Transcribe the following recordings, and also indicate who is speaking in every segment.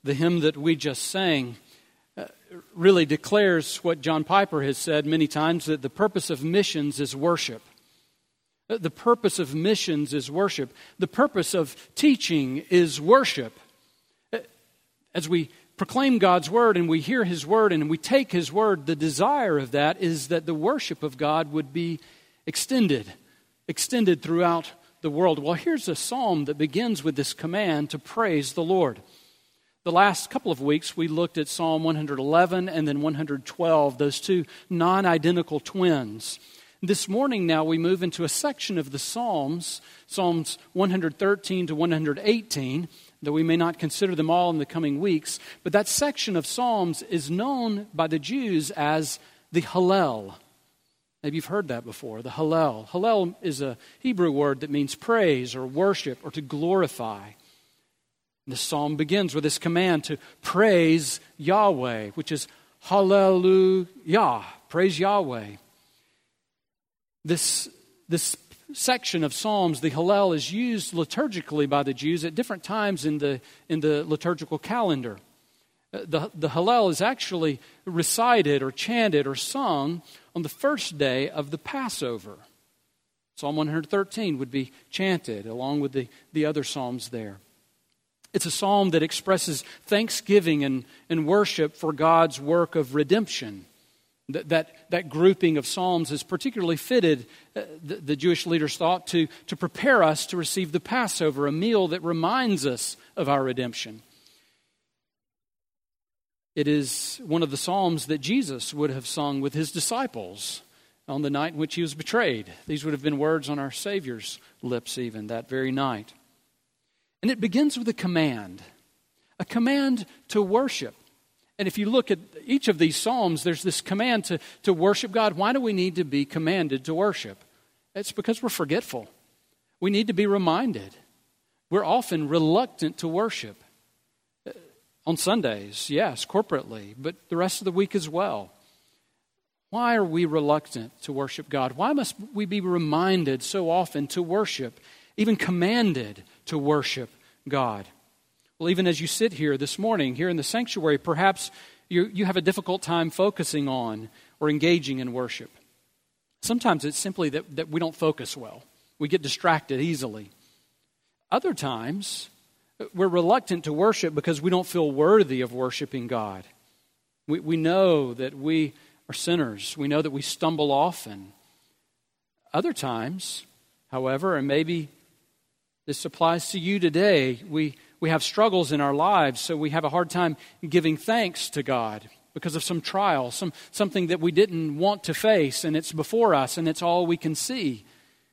Speaker 1: The hymn that we just sang really declares what John Piper has said many times, that the purpose of missions is worship. The purpose of missions is worship. The purpose of teaching is worship. As we proclaim God's word and we hear His word and we take His word, the desire of that is that the worship of God would be extended throughout the world. Well, here's a psalm that begins with this command to praise the Lord. The last couple of weeks, we looked at Psalm 111 and then 112, those two non-identical twins. This morning now we move into a section of the Psalms, Psalms 113 to 118, though we may not consider them all in the coming weeks. But that section of Psalms is known by the Jews as the Hallel. Maybe you've heard that before, the Hallel. Hallel is a Hebrew word that means praise or worship or to glorify. This psalm begins with this command to praise Yahweh, which is Hallelujah, praise Yahweh. This section of Psalms, the Hallel, is used liturgically by the Jews at different times in the liturgical calendar. The Hallel is actually recited or chanted or sung on the first day of the Passover. Psalm 113 would be chanted along with the other psalms there. It's a psalm that expresses thanksgiving and worship for God's work of redemption. That grouping of psalms is particularly fitted, the Jewish leaders thought, to prepare us to receive the Passover, a meal that reminds us of our redemption. It is one of the psalms that Jesus would have sung with His disciples on the night in which He was betrayed. These would have been words on our Savior's lips even that very night. And it begins with a command to worship. And if you look at each of these psalms, there's this command to worship God. Why do we need to be commanded to worship? It's because we're forgetful. We need to be reminded. We're often reluctant to worship. On Sundays, yes, corporately, but the rest of the week as well. Why are we reluctant to worship God? Why must we be reminded so often to worship, even commanded to worship God? Well, even as you sit here this morning, here in the sanctuary, perhaps you have a difficult time focusing on or engaging in worship. Sometimes it's simply that we don't focus well. We get distracted easily. Other times, we're reluctant to worship because we don't feel worthy of worshiping God. We know that we are sinners. We know that we stumble often. Other times, however, and maybe this applies to you today, we have struggles in our lives, so we have a hard time giving thanks to God because of some trial, something that we didn't want to face, and it's before us, and it's all we can see.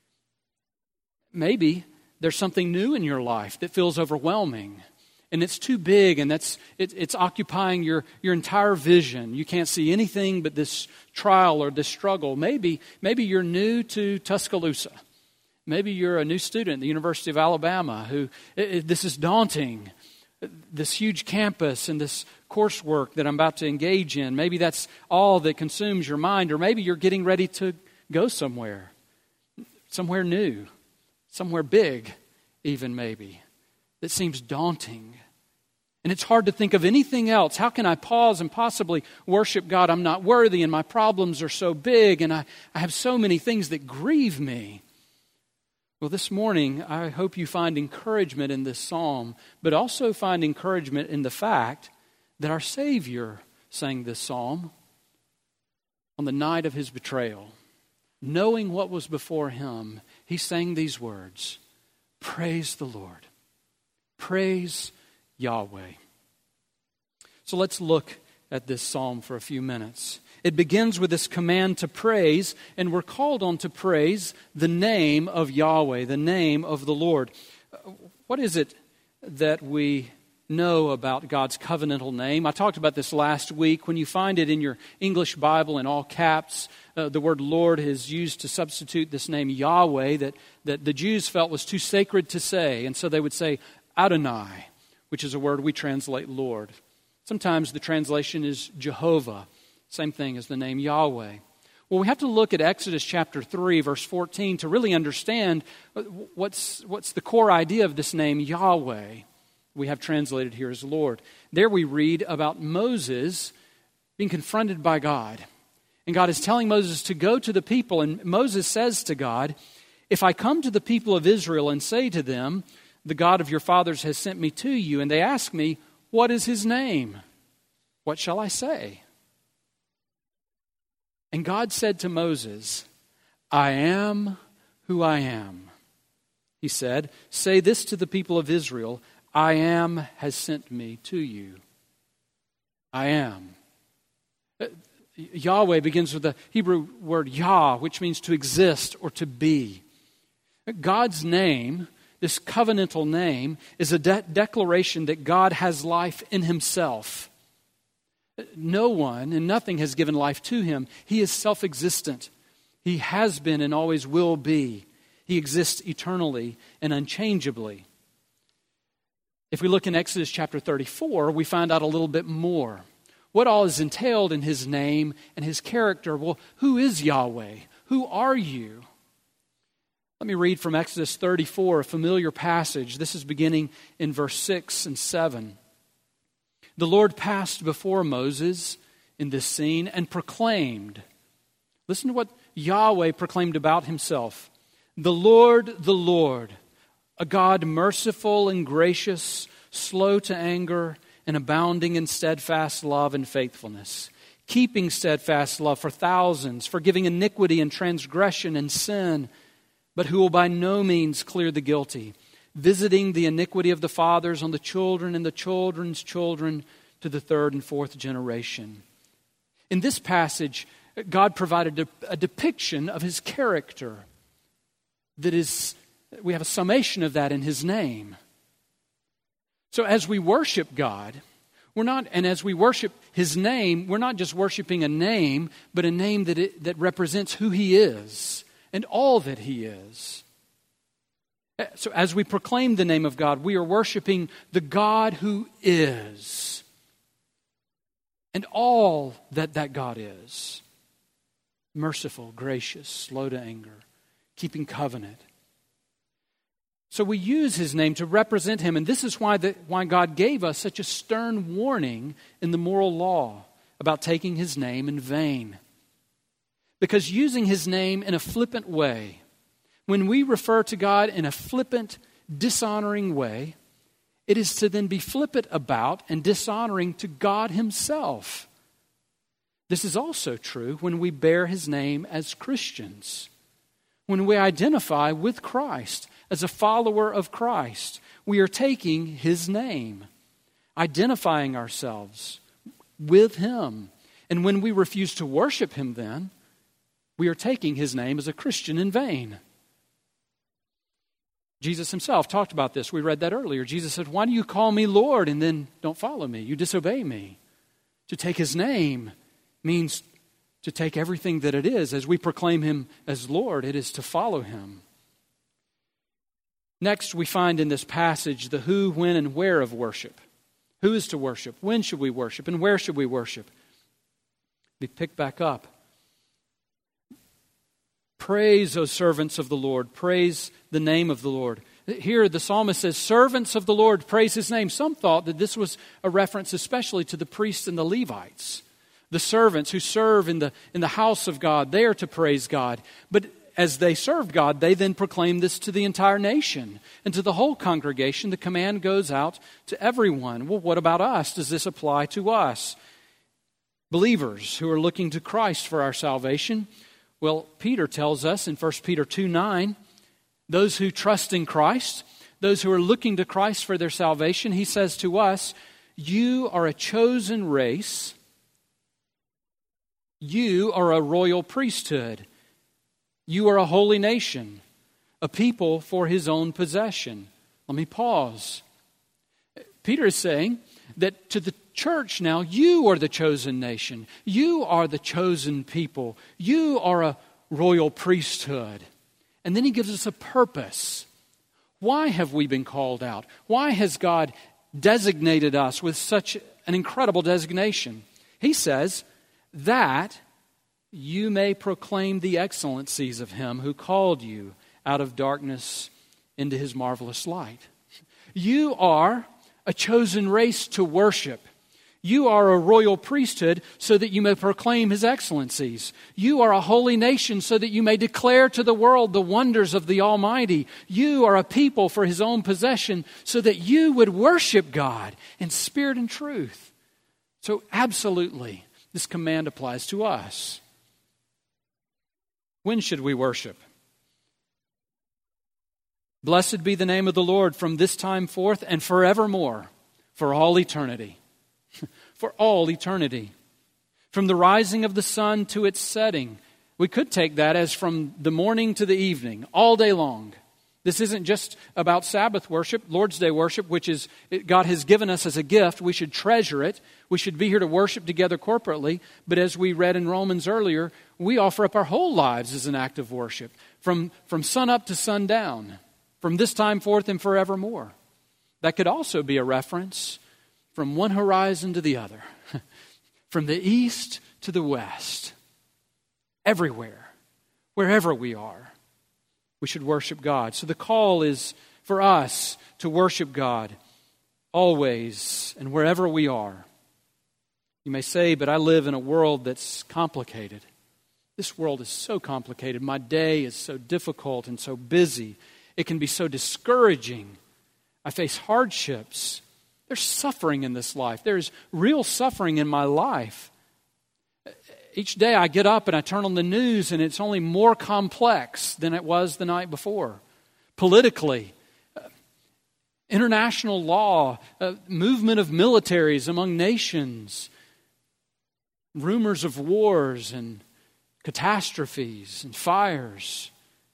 Speaker 1: Maybe there's something new in your life that feels overwhelming, and it's too big, and it's occupying your entire vision. You can't see anything but this trial or this struggle. Maybe you're new to Tuscaloosa. Maybe you're a new student at the University of Alabama who this is daunting, this huge campus and this coursework that I'm about to engage in. Maybe that's all that consumes your mind, or maybe you're getting ready to go somewhere new, somewhere big even maybe, that seems daunting. And it's hard to think of anything else. How can I pause and possibly worship God? I'm not worthy and my problems are so big and I have so many things that grieve me. Well, this morning, I hope you find encouragement in this psalm, but also find encouragement in the fact that our Savior sang this psalm on the night of His betrayal. Knowing what was before Him, He sang these words, "Praise the Lord. Praise Yahweh." So let's look at this psalm for a few minutes. It begins with this command to praise, and we're called on to praise the name of Yahweh, the name of the Lord. What is it that we know about God's covenantal name? I talked about this last week. When you find it in your English Bible in all caps, the word Lord is used to substitute this name Yahweh that the Jews felt was too sacred to say, and so they would say Adonai, which is a word we translate Lord. Sometimes the translation is Jehovah. Same thing as the name Yahweh. Well, we have to look at Exodus chapter 3, verse 14 to really understand what's the core idea of this name Yahweh. we have translated here as Lord. There we read about Moses being confronted by God. And God is telling Moses to go to the people. And Moses says to God, if I come to the people of Israel and say to them, the God of your fathers has sent me to you, and they ask me, what is his name? What shall I say? And God said to Moses, I am who I am. He said, say this to the people of Israel, I am has sent me to you. I am. Yahweh begins with the Hebrew word Yah, which means to exist or to be. God's name, this covenantal name, is a declaration that God has life in himself. No one and nothing has given life to him. He is self-existent. He has been and always will be. He exists eternally and unchangeably. If we look in Exodus chapter 34, we find out a little bit more. What all is entailed in his name and his character. Well, who is Yahweh? Who are you? Let me read from Exodus 34, a familiar passage. This is beginning in verse 6 and 7. The Lord passed before Moses in this scene and proclaimed. Listen to what Yahweh proclaimed about himself. The Lord, a God merciful and gracious, slow to anger, and abounding in steadfast love and faithfulness, keeping steadfast love for thousands, forgiving iniquity and transgression and sin, but who will by no means clear the guilty, visiting the iniquity of the fathers on the children and the children's children to the third and fourth generation. In this passage, God provided a depiction of his character that is, we have a summation of that in his name. So as we worship God, as we worship his name, we're not just worshiping a name, but a name that represents who he is and all that he is. So as we proclaim the name of God, we are worshiping the God who is and all that God is. Merciful, gracious, slow to anger, keeping covenant. So we use his name to represent him, and this is why God gave us such a stern warning in the moral law about taking his name in vain. Because using his name in a flippant way, when we refer to God in a flippant, dishonoring way, it is to then be flippant about and dishonoring to God himself. This is also true when we bear his name as Christians. When we identify with Christ as a follower of Christ, we are taking his name, identifying ourselves with him. And when we refuse to worship him then, we are taking his name as a Christian in vain. Jesus himself talked about this. We read that earlier. Jesus said, why do you call me Lord and then don't follow me? You disobey me. To take his name means to take everything that it is. As we proclaim him as Lord, it is to follow him. Next, we find in this passage the who, when, and where of worship. Who is to worship? When should we worship? And where should we worship? We pick back up. Praise, O servants of the Lord. Praise the name of the Lord. Here the psalmist says, servants of the Lord, praise his name. Some thought that this was a reference especially to the priests and the Levites. The servants who serve in the house of God, they are to praise God. But as they served God, they then proclaimed this to the entire nation and to the whole congregation. The command goes out to everyone. Well, what about us? Does this apply to us? Believers who are looking to Christ for our salvation. Well, Peter tells us in 1 Peter 2:9, those who trust in Christ, those who are looking to Christ for their salvation, he says to us, you are a chosen race. You are a royal priesthood. You are a holy nation, a people for his own possession. Let me pause. Peter is saying that to the church now, you are the chosen nation. You are the chosen people. You are a royal priesthood. And then he gives us a purpose. Why have we been called out? Why has God designated us with such an incredible designation? He says, that you may proclaim the excellencies of him who called you out of darkness into his marvelous light. You are a chosen race to worship. You are a royal priesthood so that you may proclaim His excellencies. You are a holy nation so that you may declare to the world the wonders of the Almighty. You are a people for His own possession so that you would worship God in spirit and truth. So absolutely, this command applies to us. When should we worship? Blessed be the name of the Lord from this time forth and forevermore, for all eternity. For all eternity. From the rising of the sun to its setting. We could take that as from the morning to the evening, all day long. This isn't just about Sabbath worship, Lord's Day worship, which is God has given us as a gift. We should treasure it. We should be here to worship together corporately. But as we read in Romans earlier, we offer up our whole lives as an act of worship. From sun up to sundown. From this time forth and forevermore. That could also be a reference from one horizon to the other, from the east to the west, everywhere, wherever we are, we should worship God. So the call is for us to worship God always and wherever we are. You may say, but I live in a world that's complicated. This world is so complicated. My day is so difficult and so busy. It can be so discouraging. I face hardships. There's suffering in this life. There's real suffering in my life. Each day I get up and I turn on the news and it's only more complex than it was the night before. Politically, international law, movement of militaries among nations, rumors of wars and catastrophes and fires.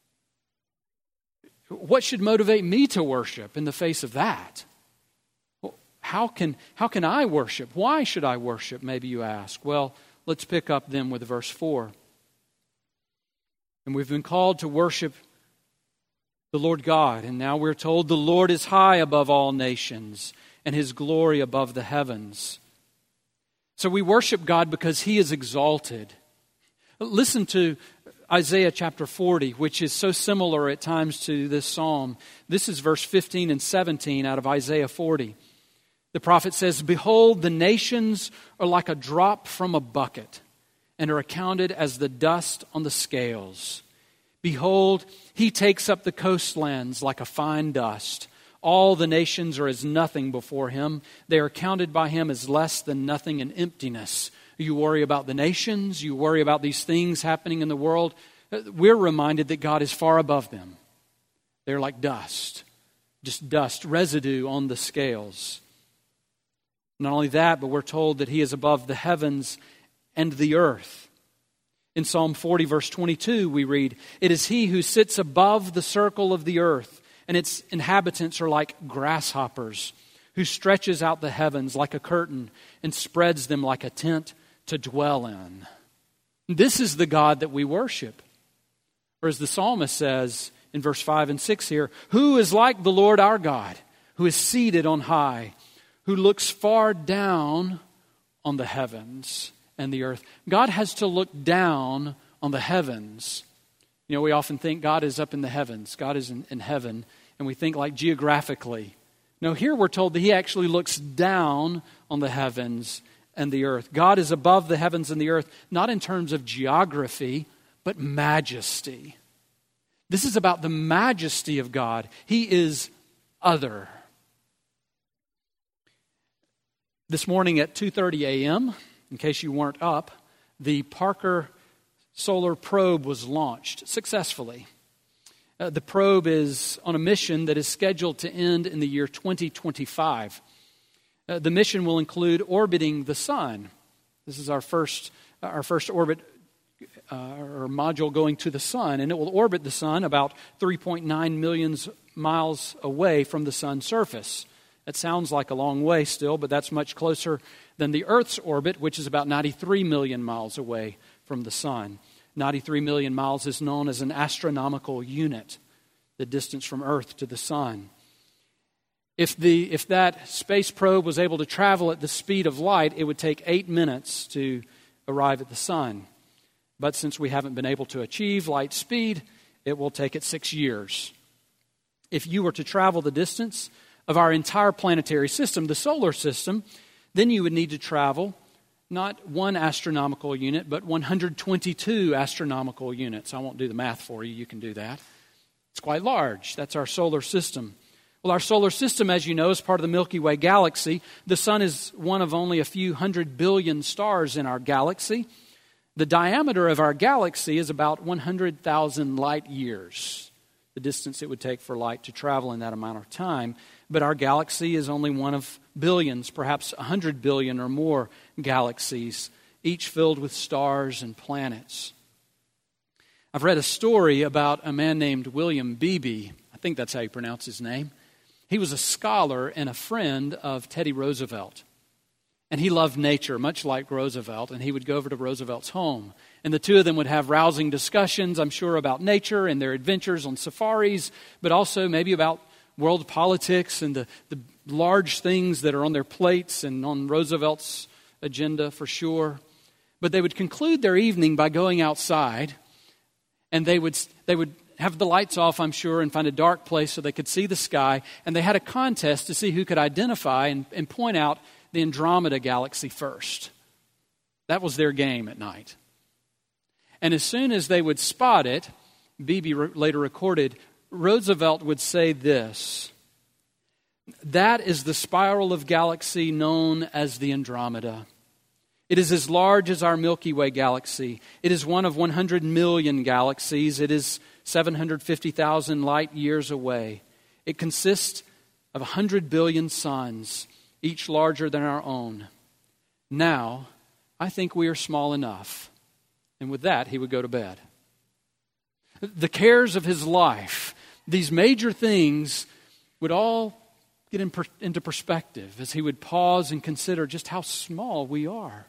Speaker 1: What should motivate me to worship in the face of that? How can I worship? Why should I worship, maybe you ask? Well, let's pick up then with verse 4. And we've been called to worship the Lord God. And now we're told the Lord is high above all nations and His glory above the heavens. So we worship God because He is exalted. Listen to Isaiah chapter 40, which is so similar at times to this psalm. This is verse 15 and 17 out of Isaiah 40. The prophet says, behold, the nations are like a drop from a bucket and are accounted as the dust on the scales. Behold, He takes up the coastlands like a fine dust. All the nations are as nothing before Him. They are counted by Him as less than nothing and emptiness. You worry about the nations. You worry about these things happening in the world. We're reminded that God is far above them. They're like dust. Just dust, residue on the scales. Not only that, but we're told that He is above the heavens and the earth. In Psalm 40, verse 22, we read, it is He who sits above the circle of the earth, and its inhabitants are like grasshoppers, who stretches out the heavens like a curtain and spreads them like a tent to dwell in. This is the God that we worship. Or as the psalmist says in verse 5 and 6 here, who is like the Lord our God, who is seated on high, who looks far down on the heavens and the earth. God has to look down on the heavens. You know, we often think God is up in the heavens. God is in heaven. And we think like geographically. No, here we're told that He actually looks down on the heavens and the earth. God is above the heavens and the earth, not in terms of geography, but majesty. This is about the majesty of God. He is other. This morning at 2:30 a.m., in case you weren't up, the Parker Solar Probe was launched successfully. The probe is on a mission that is scheduled to end in the year 2025. The mission will include orbiting the sun. This is our first orbit or module going to the sun, and it will orbit the sun about 3.9 million miles away from the sun's surface. That sounds like a long way still, but that's much closer than the Earth's orbit, which is about 93 million miles away from the sun. 93 million miles is known as an astronomical unit, the distance from Earth to the sun. If that space probe was able to travel at the speed of light, it would take 8 minutes to arrive at the sun. But since we haven't been able to achieve light speed, it will take it 6 years. If you were to travel the distance of our entire planetary system, the solar system, then you would need to travel not one astronomical unit, but 122 astronomical units. I won't do the math for you. You can do that. It's quite large. That's our solar system. Well, our solar system, as you know, is part of the Milky Way galaxy. The sun is one of only a few 100 billion stars in our galaxy. The diameter of our galaxy is about 100,000 light years, the distance it would take for light to travel in that amount of time. But our galaxy is only one of billions, perhaps 100 billion or more galaxies, each filled with stars and planets. I've read a story about a man named William Beebe. I think that's how you pronounce his name. He was a scholar and a friend of Teddy Roosevelt. And he loved nature, much like Roosevelt, and he would go over to Roosevelt's home. And the two of them would have rousing discussions, I'm sure, about nature and their adventures on safaris, but also maybe about world politics and the large things that are on their plates and on Roosevelt's agenda for sure. But they would conclude their evening by going outside, and they would have the lights off, I'm sure, and find a dark place so they could see the sky. And they had a contest to see who could identify and point out the Andromeda galaxy first. That was their game at night. And as soon as they would spot it, Beebe later recorded, Roosevelt would say this: "That is the spiral of galaxy known as the Andromeda. It is as large as our Milky Way galaxy. It is one of 100 million galaxies. It is 750,000 light years away. It consists of 100 billion suns, each larger than our own. Now, I think we are small enough." And with that, he would go to bed. The cares of his life, these major things, would all get into perspective as he would pause and consider just how small we are.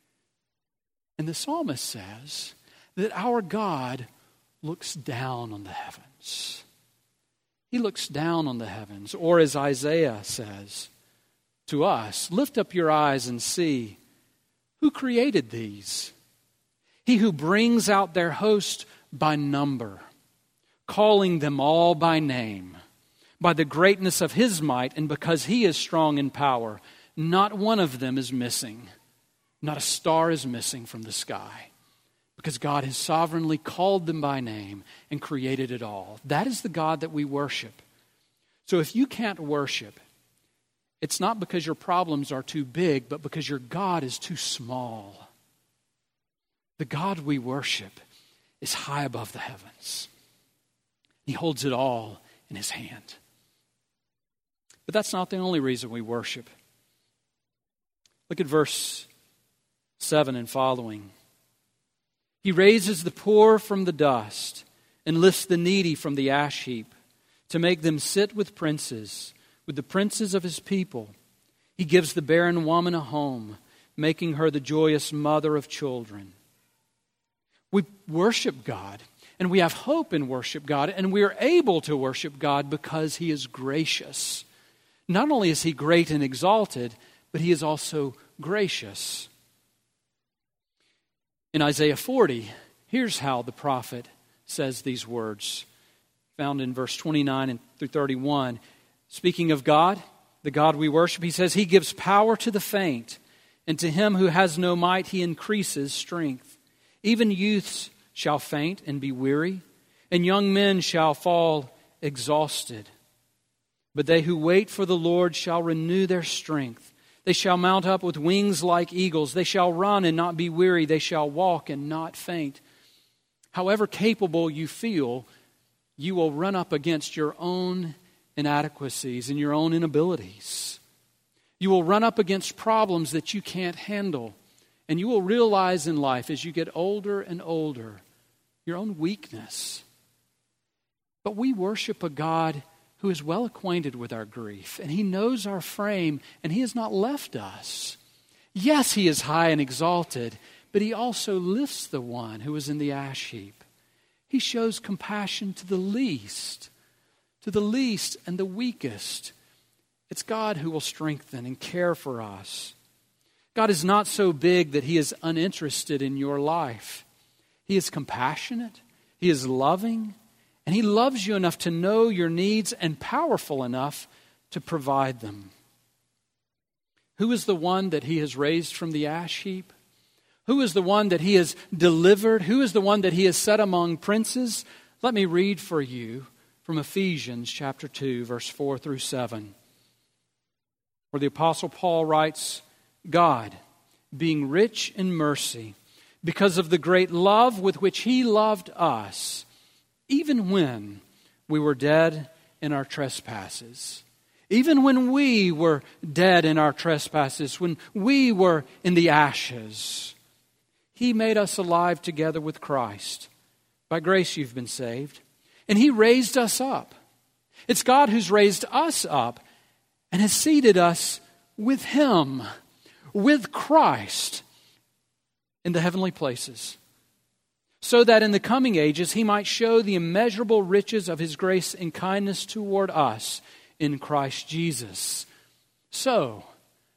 Speaker 1: And the psalmist says that our God looks down on the heavens. He looks down on the heavens. Or as Isaiah says to us, "Lift up your eyes and see who created these. He who brings out their host by number, calling them all by name. By the greatness of his might and because he is strong in power, not one of them is missing. Not a star is missing from the sky. Because God has sovereignly called them by name and created it all." That is the God that we worship. So if you can't worship, it's not because your problems are too big, but because your God is too small. The God we worship is high above the heavens. He holds it all in his hand. But that's not the only reason we worship. Look at verse 7 and following. "He raises the poor from the dust and lifts the needy from the ash heap to make them sit with princes, with the princes of his people. He gives the barren woman a home, making her the joyous mother of children." We worship God, and we have hope in worship God, and we are able to worship God because he is gracious. Not only is he great and exalted, but he is also gracious. In Isaiah 40, here's how the prophet says these words, found in verse 29 and through 31. Speaking of God, the God we worship, he says, "He gives power to the faint, and to him who has no might he increases strength. Even youths shall faint and be weary, and young men shall fall exhausted. But they who wait for the Lord shall renew their strength. They shall mount up with wings like eagles. They shall run and not be weary. They shall walk and not faint." However capable you feel, you will run up against your own inadequacies and your own inabilities. You will run up against problems that you can't handle. And you will realize in life as you get older and older your own weakness. But we worship a God who is well acquainted with our grief, and he knows our frame, and he has not left us. Yes, he is high and exalted, but he also lifts the one who is in the ash heap. He shows compassion to the least and the weakest. It's God who will strengthen and care for us. God is not so big that he is uninterested in your life. He is compassionate, he is loving, and he loves you enough to know your needs and powerful enough to provide them. Who is the one that he has raised from the ash heap? Who is the one that he has delivered? Who is the one that he has set among princes? Let me read for you from Ephesians chapter 2, verse 4 through 7, where the Apostle Paul writes, God, being rich in mercy, because of the great love with which he loved us, even when we were dead in our trespasses. Even when we were dead in our trespasses, when we were in the ashes, he made us alive together with Christ. By grace you've been saved. And he raised us up. It's God who's raised us up and has seated us with him, with Christ, in the heavenly places, so that in the coming ages he might show the immeasurable riches of his grace and kindness toward us in Christ Jesus. So,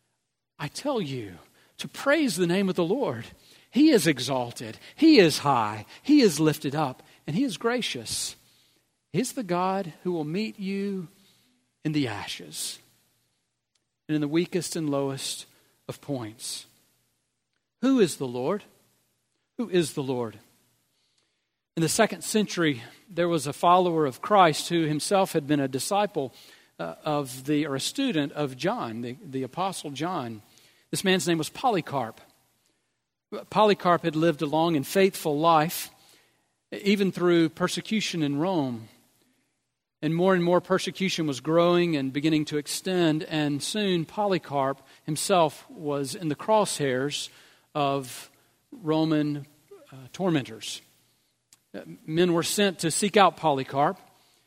Speaker 1: I tell you to praise the name of the Lord. He is exalted, he is high, he is lifted up, and he is gracious. He's the God who will meet you in the ashes and in the weakest and lowest of points. Who is the Lord? Who is the Lord? In the 2nd century, there was a follower of Christ who himself had been a disciple or a student of John, the Apostle John. This man's name was Polycarp. Polycarp had lived a long and faithful life, even through persecution in Rome. And more persecution was growing and beginning to extend, and soon Polycarp himself was in the crosshairs of Roman tormentors. Men were sent to seek out Polycarp.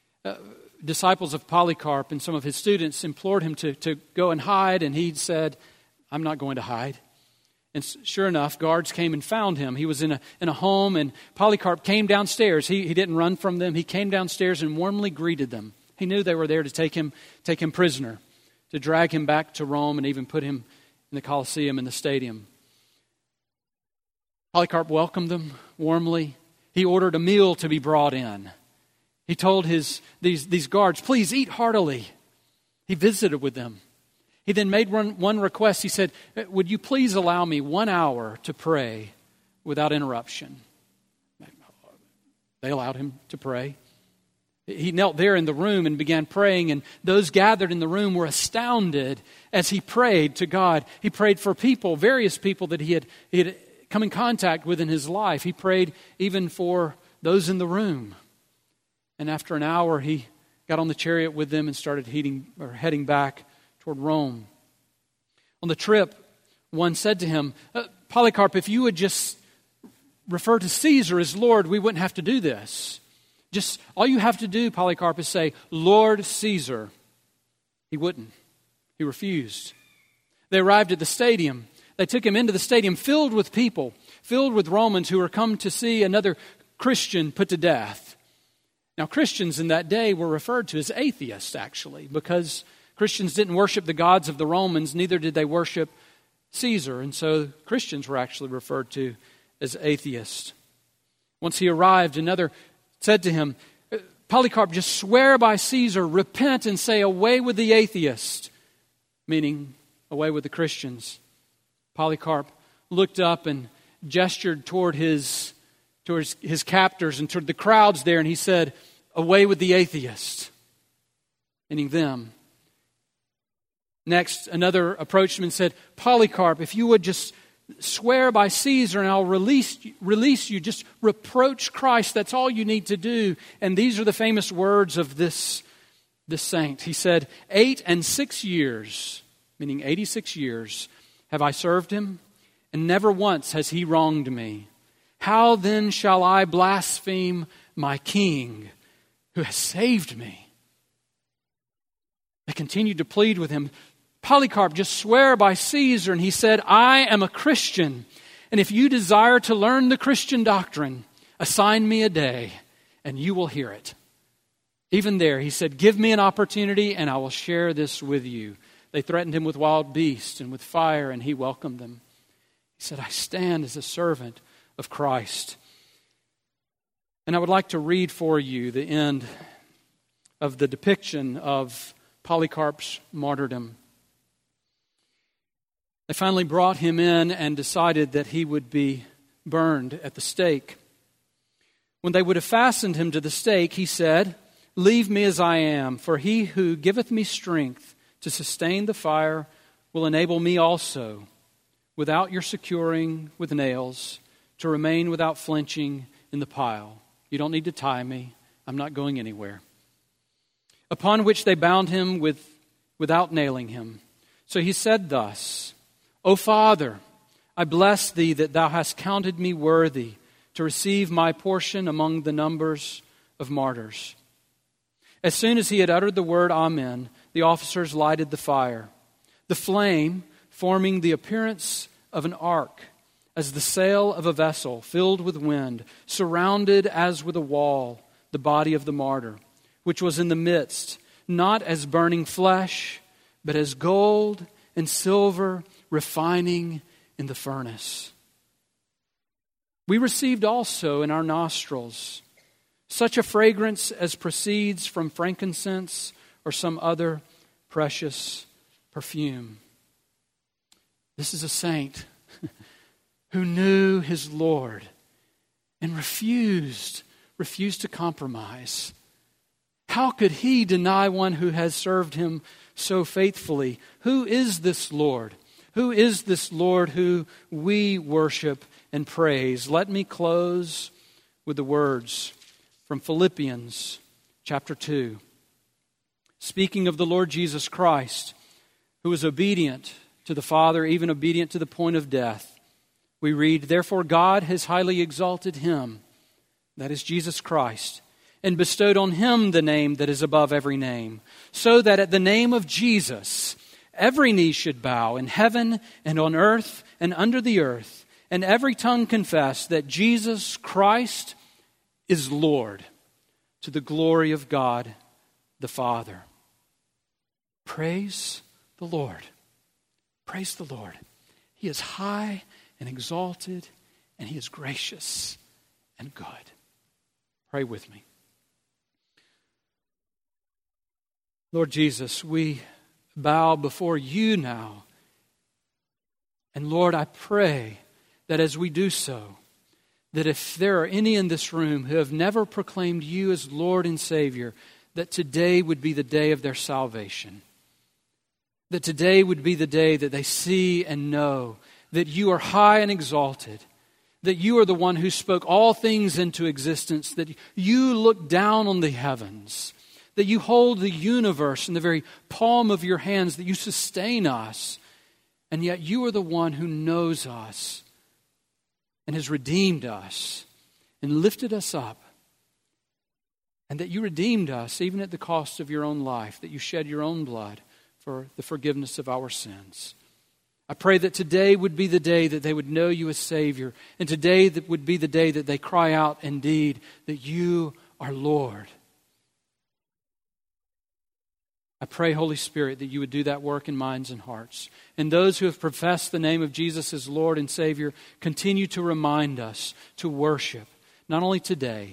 Speaker 1: Disciples of Polycarp and some of his students implored him to go and hide, and he said, I'm not going to hide. And sure enough, guards came and found him. He was in a home, and Polycarp came downstairs. He didn't run from them. He came downstairs and warmly greeted them. He knew they were there to take him prisoner, to drag him back to Rome and even put him in the Colosseum in the stadium. Polycarp welcomed them warmly. He ordered a meal to be brought in. He told these guards, please eat heartily. He visited with them. He then made one request. He said, would you please allow me 1 hour to pray without interruption? They allowed him to pray. He knelt there in the room and began praying, and those gathered in the room were astounded as he prayed to God. He prayed for people, various people that he had come in contact with in his life. He prayed even for those in the room. And after an hour, he got on the chariot with them and started heading back toward Rome. On the trip, one said to him, Polycarp, if you would just refer to Caesar as Lord, we wouldn't have to do this. Just all you have to do, Polycarp, is say, Lord Caesar. He wouldn't. He refused. They arrived at the stadium. They took him into the stadium filled with people, filled with Romans who were come to see another Christian put to death. Now, Christians in that day were referred to as atheists, actually, because Christians didn't worship the gods of the Romans, neither did they worship Caesar. And so Christians were actually referred to as atheists. Once he arrived, another said to him, Polycarp, just swear by Caesar, repent and say, away with the atheist, meaning away with the Christians. Polycarp looked up and gestured toward his captors and toward the crowds there, and he said, away with the atheist, meaning them. Next, another approached him and said, Polycarp, if you would just swear by Caesar and I'll release you, just reproach Christ, that's all you need to do. And these are the famous words of this saint. He said, 8 and 6 years, meaning 86 years, have I served him, and never once has he wronged me. How then shall I blaspheme my king who has saved me? They continued to plead with him. Polycarp, just swear by Caesar. And he said, I am a Christian. And if you desire to learn the Christian doctrine, assign me a day and you will hear it. Even there, he said, give me an opportunity and I will share this with you. They threatened him with wild beasts and with fire, and he welcomed them. He said, I stand as a servant of Christ. And I would like to read for you the end of the depiction of Polycarp's martyrdom. They finally brought him in and decided that he would be burned at the stake. When they would have fastened him to the stake, he said, "Leave me as I am, for he who giveth me strength to sustain the fire will enable me also, without your securing with nails, to remain without flinching in the pile. You don't need to tie me. I'm not going anywhere." Upon which they bound him without nailing him. So he said thus, "O Father, I bless thee that thou hast counted me worthy to receive my portion among the numbers of martyrs." As soon as he had uttered the word Amen, the officers lighted the fire. The flame, forming the appearance of an ark, as the sail of a vessel filled with wind, surrounded as with a wall the body of the martyr, which was in the midst, not as burning flesh, but as gold and silver refining in the furnace. We received also in our nostrils such a fragrance as proceeds from frankincense or some other precious perfume. This is a saint who knew his Lord and refused to compromise. How could he deny one who has served him so faithfully? Who is this Lord? Who is this Lord who we worship and praise? Let me close with the words from Philippians chapter 2. Speaking of the Lord Jesus Christ, who was obedient to the Father, even obedient to the point of death, we read, "Therefore God has highly exalted him," that is Jesus Christ, "and bestowed on him the name that is above every name, so that at the name of Jesus every knee should bow in heaven and on earth and under the earth, and every tongue confess that Jesus Christ is Lord, to the glory of God the Father." Praise the Lord. Praise the Lord. He is high and exalted, and He is gracious and good. Pray with me. Lord Jesus, we bow before You now. And Lord, I pray that as we do so, that if there are any in this room who have never proclaimed You as Lord and Savior, that today would be the day of their salvation. That today would be the day that they see and know that You are high and exalted, that You are the one who spoke all things into existence, that You look down on the heavens, that You hold the universe in the very palm of Your hands, that You sustain us, and yet You are the one who knows us and has redeemed us and lifted us up, and that You redeemed us even at the cost of Your own life, that You shed Your own blood for the forgiveness of our sins. I pray that today would be the day that they would know You as Savior, and today that would be the day that they cry out indeed that You are Lord. I pray, Holy Spirit, that You would do that work in minds and hearts. And those who have professed the name of Jesus as Lord and Savior, continue to remind us to worship, not only today,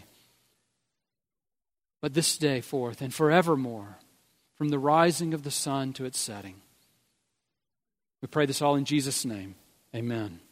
Speaker 1: but this day forth and forevermore, from the rising of the sun to its setting. We pray this all in Jesus' name. Amen.